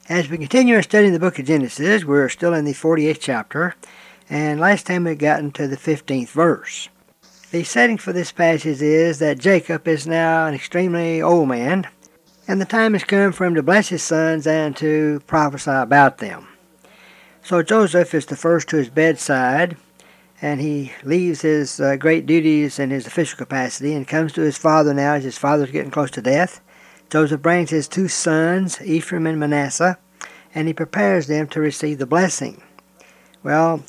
As we continue our study in the book of Genesis, we're still in the 48th chapter, and last time we got into the 15th verse. The setting for this passage is that Jacob is now an extremely old man, and the time has come for him to bless his sons and to prophesy about them. So Joseph is the first to his bedside, and he leaves his great duties in his official capacity and comes to his father now as his father's getting close to death. Joseph brings his two sons, Ephraim and Manasseh, and he prepares them to receive the blessing. Well,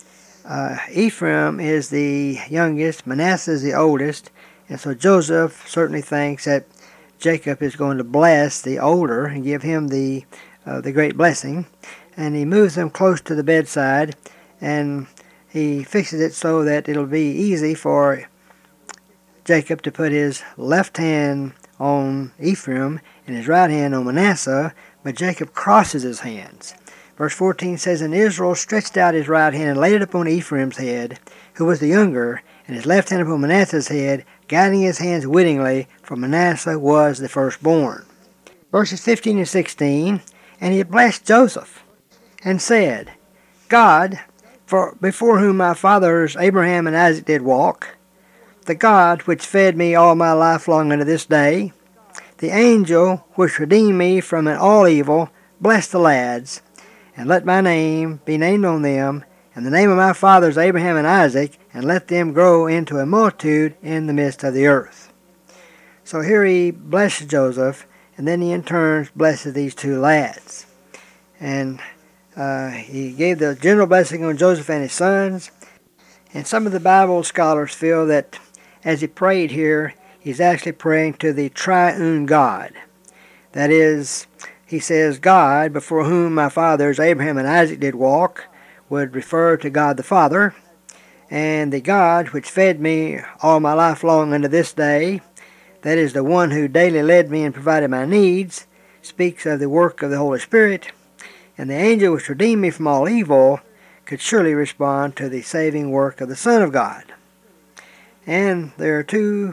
Ephraim is the youngest, Manasseh is the oldest, and so Joseph certainly thinks that Jacob is going to bless the older and give him the great blessing, and he moves them close to the bedside, and he fixes it so that it'll be easy for Jacob to put his left hand on Ephraim and his right hand on Manasseh, but Jacob crosses his hands. Verse 14 says, And Israel stretched out his right hand and laid it upon Ephraim's head, who was the younger, and his left hand upon Manasseh's head, guiding his hands wittingly, for Manasseh was the firstborn. Verses 15 and 16, And he blessed Joseph, and said, God, before whom my fathers Abraham and Isaac did walk, the God which fed me all my life long unto this day, the angel which redeemed me from an all evil, bless the lads, and let my name be named on them, and the name of my fathers Abraham and Isaac, and let them grow into a multitude in the midst of the earth. So here he blesses Joseph, and then he in turn blesses these two lads. And he gave the general blessing on Joseph and his sons, and some of the Bible scholars feel that as he prayed here, he's actually praying to the triune God. That is, he says, God, before whom my fathers Abraham and Isaac did walk, would refer to God the Father, and the God which fed me all my life long unto this day, that is the one who daily led me and provided my needs, speaks of the work of the Holy Spirit, and the angel which redeemed me from all evil could surely respond to the saving work of the Son of God. And there are two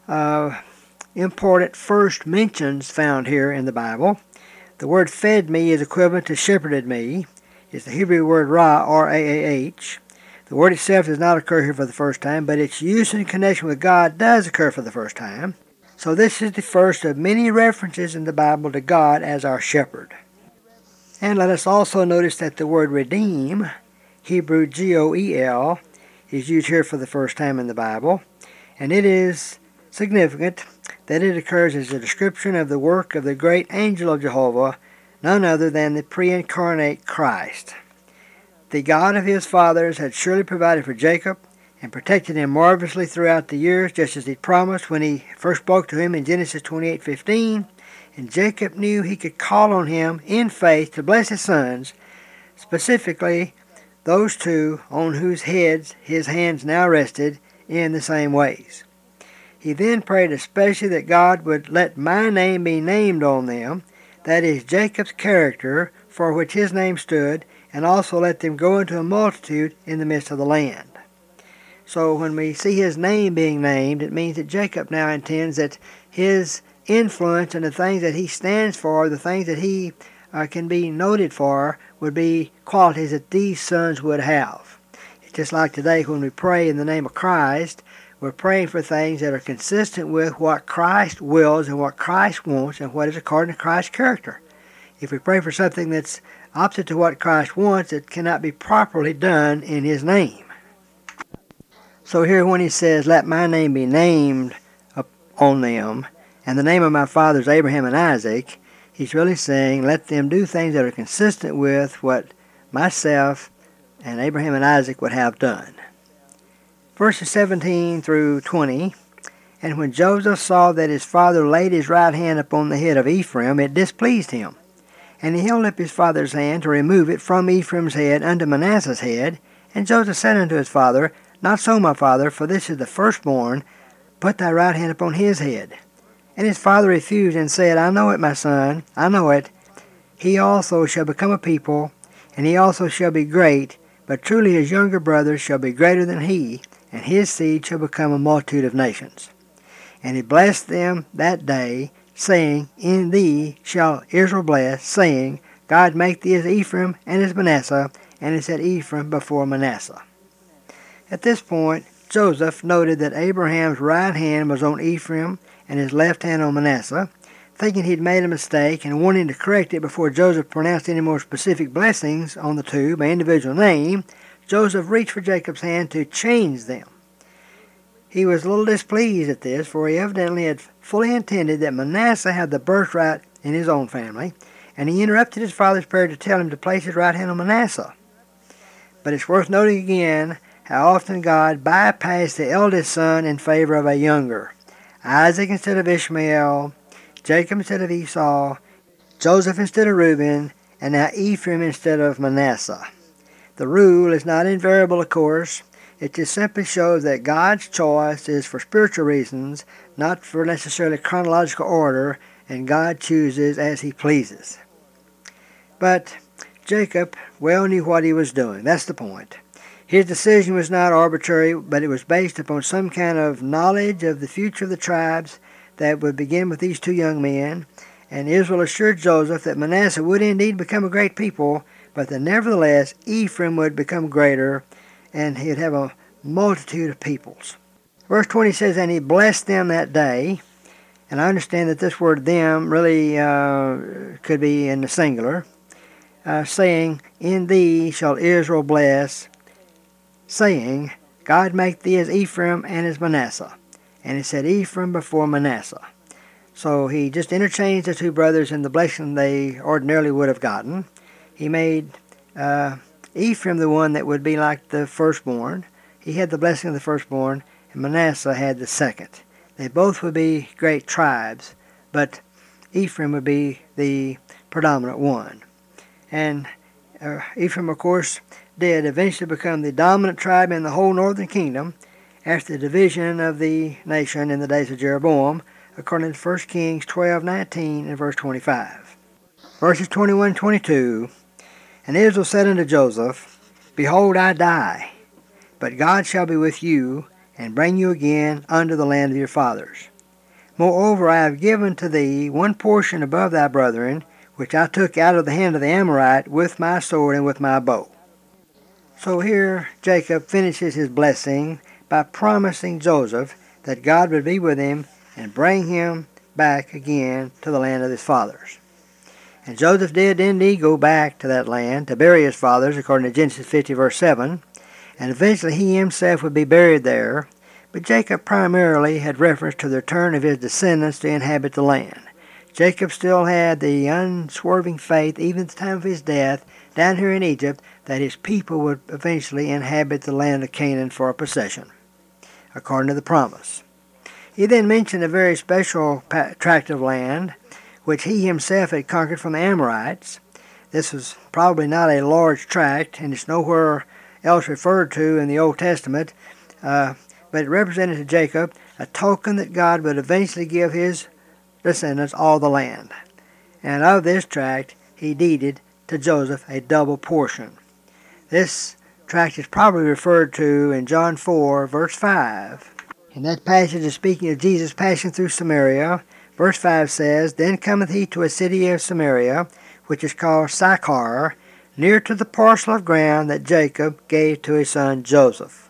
important first mentions found here in the Bible. The word fed me is equivalent to shepherded me. It's the Hebrew word ra, R-A-A-H. The word itself does not occur here for the first time, but its use in connection with God does occur for the first time. So this is the first of many references in the Bible to God as our shepherd. And let us also notice that the word redeem, Hebrew G-O-E-L, is used here for the first time in the Bible, and it is significant that it occurs as a description of the work of the great angel of Jehovah, none other than the pre-incarnate Christ. The God of his fathers had surely provided for Jacob and protected him marvelously throughout the years, just as he promised when he first spoke to him in Genesis 28:15. And Jacob knew he could call on him in faith to bless his sons, specifically those two on whose heads his hands now rested in the same ways. He then prayed especially that God would let my name be named on them, that is, Jacob's character for which his name stood, and also let them grow into a multitude in the midst of the land. So when we see his name being named, it means that Jacob now intends that his influence and the things that he stands for, the things that he can be noted for, would be qualities that these sons would have. It's just like today when we pray in the name of Christ, we're praying for things that are consistent with what Christ wills and what Christ wants and what is according to Christ's character. If we pray for something that's opposite to what Christ wants, it cannot be properly done in his name. So here when he says, let my name be named on them, and the name of my fathers Abraham and Isaac, he's really saying, let them do things that are consistent with what myself and Abraham and Isaac would have done. Verses 17 through 20, And when Joseph saw that his father laid his right hand upon the head of Ephraim, it displeased him. And he held up his father's hand to remove it from Ephraim's head unto Manasseh's head. And Joseph said unto his father, Not so, my father, for this is the firstborn. Put thy right hand upon his head. And his father refused and said, I know it, my son, I know it. He also shall become a people, and he also shall be great, but truly his younger brothers shall be greater than he, and his seed shall become a multitude of nations. And he blessed them that day, saying, In thee shall Israel bless, saying, God make thee as Ephraim and as Manasseh, and he set Ephraim before Manasseh. At this point, Joseph noted that Abraham's right hand was on Ephraim and his left hand on Manasseh. Thinking he'd made a mistake and wanting to correct it before Joseph pronounced any more specific blessings on the two by individual name, Joseph reached for Jacob's hand to change them. He was a little displeased at this, for he evidently had fully intended that Manasseh had the birthright in his own family, and he interrupted his father's prayer to tell him to place his right hand on Manasseh. But it's worth noting again how often God bypassed the eldest son in favor of a younger. Isaac instead of Ishmael, Jacob instead of Esau, Joseph instead of Reuben, and now Ephraim instead of Manasseh. The rule is not invariable, of course. It just simply shows that God's choice is for spiritual reasons, not for necessarily chronological order, and God chooses as he pleases. But Jacob well knew what he was doing. That's the point. His decision was not arbitrary, but it was based upon some kind of knowledge of the future of the tribes that would begin with these two young men, and Israel assured Joseph that Manasseh would indeed become a great people, but that nevertheless Ephraim would become greater, and he'd have a multitude of peoples. Verse 20 says, and he blessed them that day, and I understand that this word them really could be in the singular, saying, in thee shall Israel bless, saying, God make thee as Ephraim and as Manasseh. And he said Ephraim before Manasseh. So he just interchanged the two brothers in the blessing they ordinarily would have gotten. He made Ephraim the one that would be like the firstborn. He had the blessing of the firstborn, and Manasseh had the second. They both would be great tribes, but Ephraim would be the predominant one. And Ephraim, of course, did eventually become the dominant tribe in the whole northern kingdom after the division of the nation in the days of Jeroboam, according to 1 Kings 12:19 and verse 25. Verses 21 and 22, and Israel said unto Joseph, behold, I die, but God shall be with you, and bring you again unto the land of your fathers. Moreover, I have given to thee one portion above thy brethren, which I took out of the hand of the Amorite with my sword and with my bow. So here Jacob finishes his blessing by promising Joseph that God would be with him and bring him back again to the land of his fathers. And Joseph did indeed go back to that land to bury his fathers, according to Genesis 50 verse 7, and eventually he himself would be buried there, but Jacob primarily had reference to the return of his descendants to inhabit the land. Jacob still had the unswerving faith, even at the time of his death, down here in Egypt, that his people would eventually inhabit the land of Canaan for a possession, according to the promise. He then mentioned a very special tract of land, which he himself had conquered from the Amorites. This was probably not a large tract, and it's nowhere else referred to in the Old Testament, but it represented to Jacob a token that God would eventually give his descendants all the land. And of this tract he deeded to Joseph a double portion. This tract is probably referred to in John 4, verse 5. And that passage is speaking of Jesus passing through Samaria. Verse 5 says, then cometh he to a city of Samaria, which is called Sychar, near to the parcel of ground that Jacob gave to his son Joseph.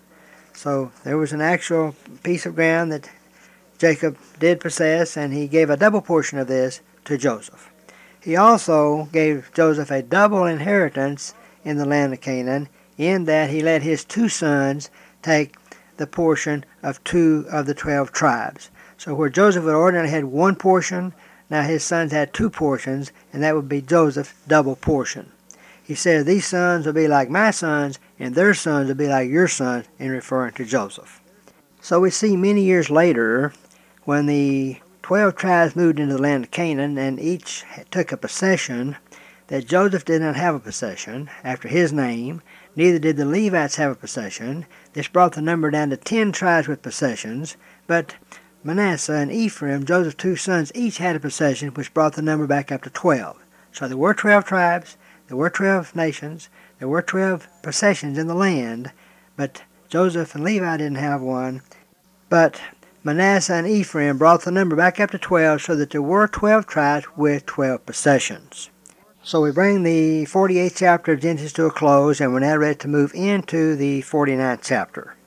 So there was an actual piece of ground that Jacob did possess, and he gave a double portion of this to Joseph. He also gave Joseph a double inheritance in the land of Canaan, in that he let his two sons take the portion of 2 of the 12 tribes. So where Joseph had ordinarily had one portion, now his sons had 2 portions, and that would be Joseph's double portion. He said, these sons will be like my sons, and their sons will be like your sons, in referring to Joseph. So we see many years later, when the 12 tribes moved into the land of Canaan, and each took a possession, that Joseph did not have a possession after his name, neither did the Levites have a possession. This brought the number down to 10 tribes with possessions, but Manasseh and Ephraim, Joseph's 2 sons, each had a possession, which brought the number back up to 12. So there were 12 tribes, there were 12 nations, there were 12 possessions in the land, but Joseph and Levi didn't have one. But Manasseh and Ephraim brought the number back up to 12, so that there were 12 tribes with 12 possessions. So we bring the 48th chapter of Genesis to a close, and we're now ready to move into the 49th chapter.